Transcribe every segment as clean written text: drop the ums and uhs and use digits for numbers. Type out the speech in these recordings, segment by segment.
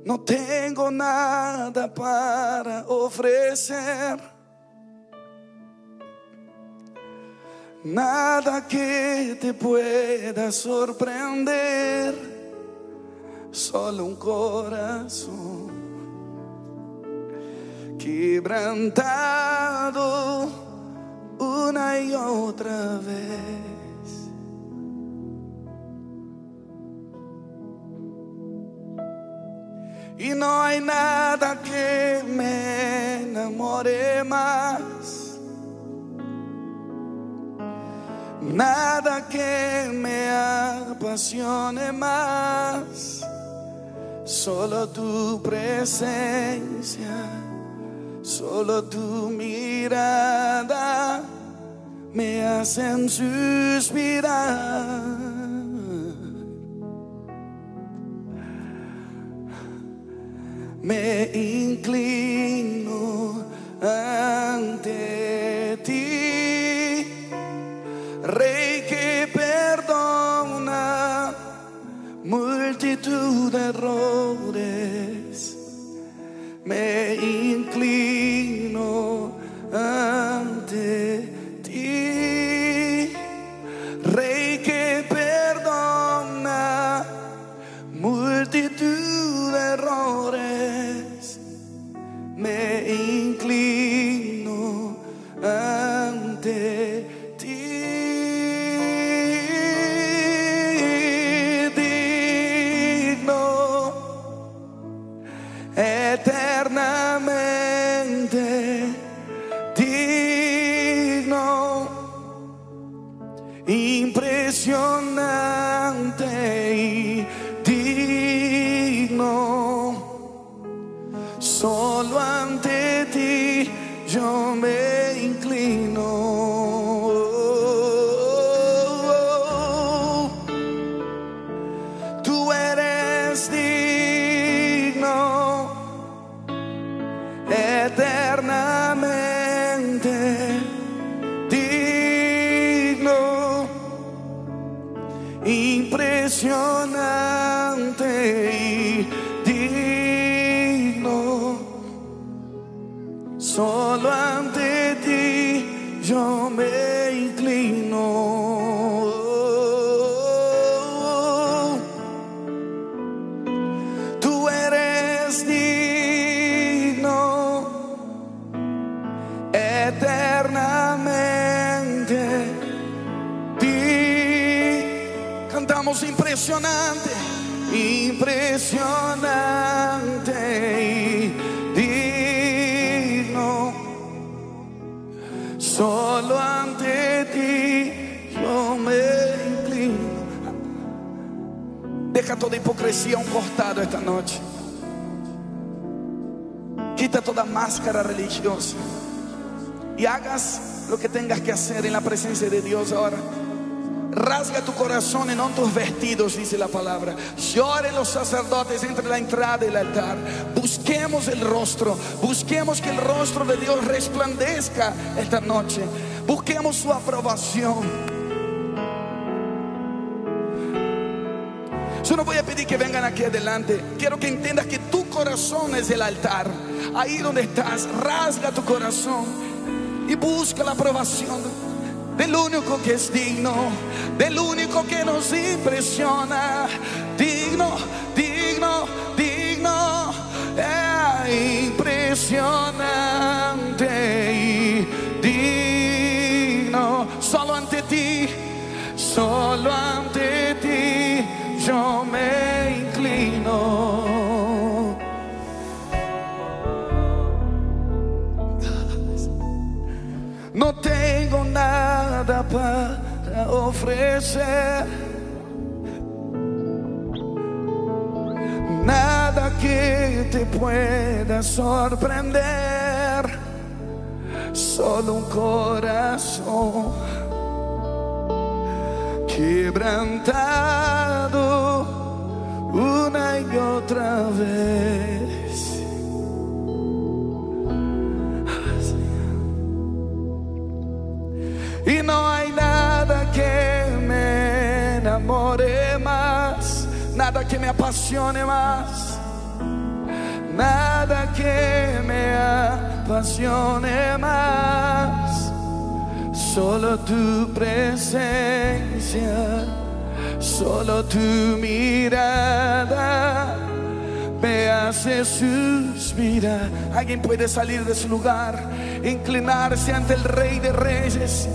No tengo nada para ofrecer, nada que te pueda sorprender, solo un corazón quebrantado una y otra vez. Y no hay nada que me enamore más, nada que me apasione más, solo tu presencia, solo tu mirada me hacen suspirar. Me inclino ante ti, Rey que perdona multitud de errores. Me inclino ante ti, Rey que perdona multitud de errores. Me inclino ante ti, digno, eternamente digno, impresionante y digno. Solo ante ti yo me inclino. Tú eres digno, eternamente digno, impresionante y digno. Solo ante ti yo me inclino. Tú eres digno, eternamente digno. Cantamos impresionante, impresionante y digno. Solo ante ti yo me inclino. Deja toda hipocresía a un costado esta noche. Quita toda máscara religiosa y hagas lo que tengas que hacer en la presencia de Dios ahora. Rasga tu corazón y no tus vestidos, dice la palabra. Lloren los sacerdotes entre la entrada y el altar. Busquemos el rostro, busquemos que el rostro de Dios resplandezca esta noche. Busquemos su aprobación. Yo no voy a pedir que vengan aquí adelante. Quiero que entiendas que tu corazón es el altar. Ahí donde estás, rasga tu corazón y busca la aprobación del único que es digno, del único que nos impresiona. Digno, digno, digno, impresionante y digno. Solo ante ti yo me inclino. No tengo nada para ofrecer, nada que te pueda sorprender, solo un corazón quebrantado una y otra vez. Y no hay nada que me enamore más, nada que me apasione más, nada que me apasione más, solo tu presencia, solo tu mirada me hace suspirar. Alguien puede salir de su lugar, inclinarse ante el Rey de Reyes.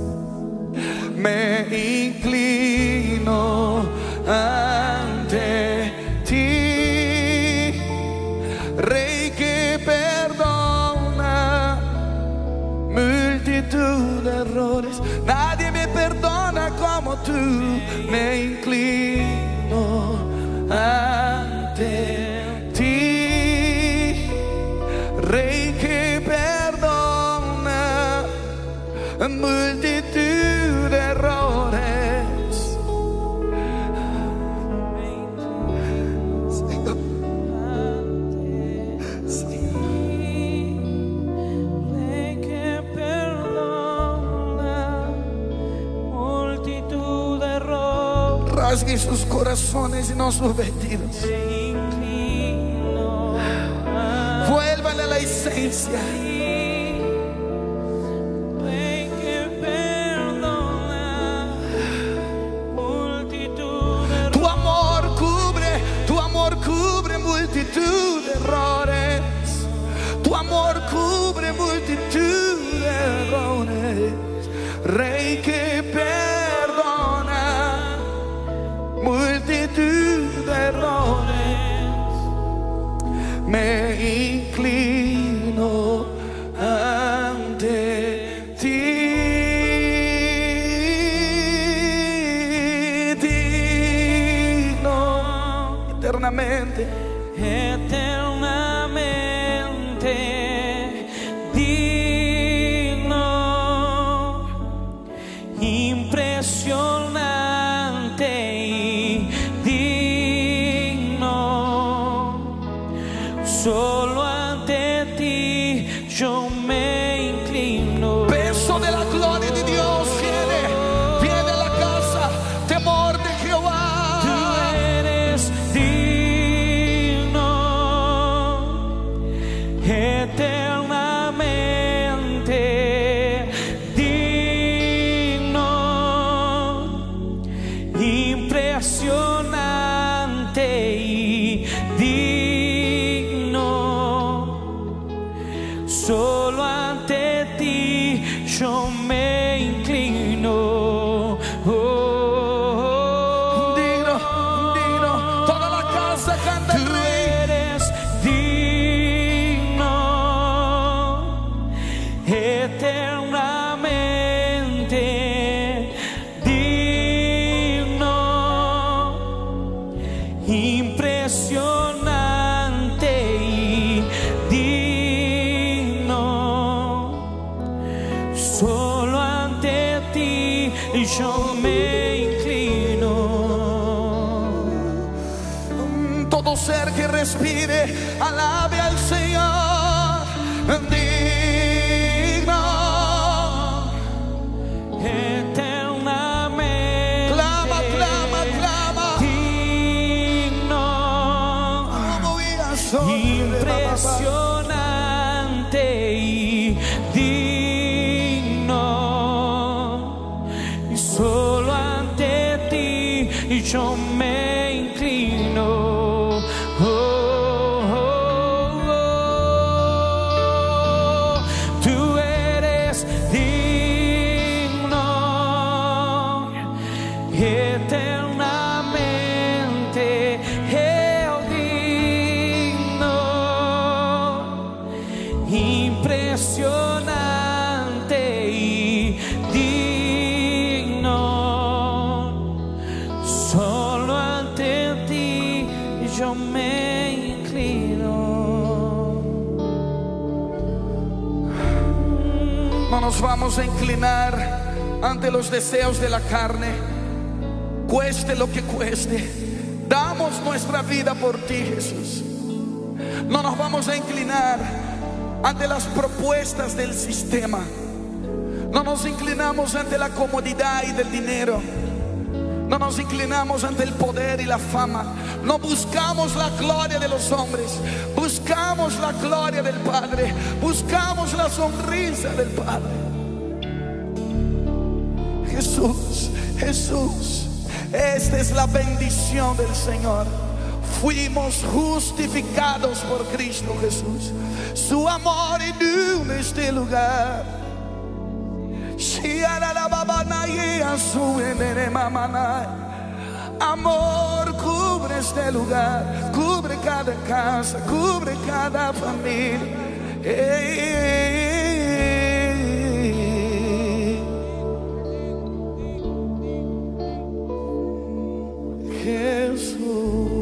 Me inclino ante ti, Rey que perdona multitud de errores. Nadie me perdona como tú. Me inclino ante ti, Rey que perdona multitud de errores. Rey que perdona multitud de errores. Rasgue sus corazones y no sus vestidos. Vuelvan a la esencia. Tu amor cubre multitud de errores. Tu amor cubre multitud de errores. Rey que perdona multitud de errores. Me inclino ante ti, digno eternamente, eternamente digno, impresionante y digno. Solo ante ti yo me inclino. peso de la gloria de Dios viene a la casa, temor de Jehová. Tú eres digno, eternamente digno, impresionante y digno. Solo ante ti yo me inclino. Digno, digno, toda la casa canta el Tú Rey. eres digno, eternamente digno, impresionante y digno. Solo ante ti yo me inclino. Todo ser que respire, alabe al Señor. Digno, Eternamente clama, clama, clama. digno, Aleluya, soy impresionante y digno. Y solo ante ti yo me inclino. Oh, oh, oh. Tú eres digno, eternamente digno, impresionante y digno. Solo ante ti yo me inclino. No nos vamos a inclinar ante los deseos de la carne, cueste lo que cueste. Damos nuestra vida por ti, Jesús. No nos vamos a inclinar ante las propuestas del sistema. No nos inclinamos ante la comodidad y del dinero. No nos inclinamos ante el poder y la fama. No buscamos la gloria de los hombres. Buscamos la gloria del Padre. Buscamos la sonrisa del Padre. Jesús, Jesús, esta es la bendición del Señor. Fuimos justificados por Cristo Jesús. Su amor inunda este lugar. Amor cubre este lugar, cubre cada casa, cubre cada familia. Jesús.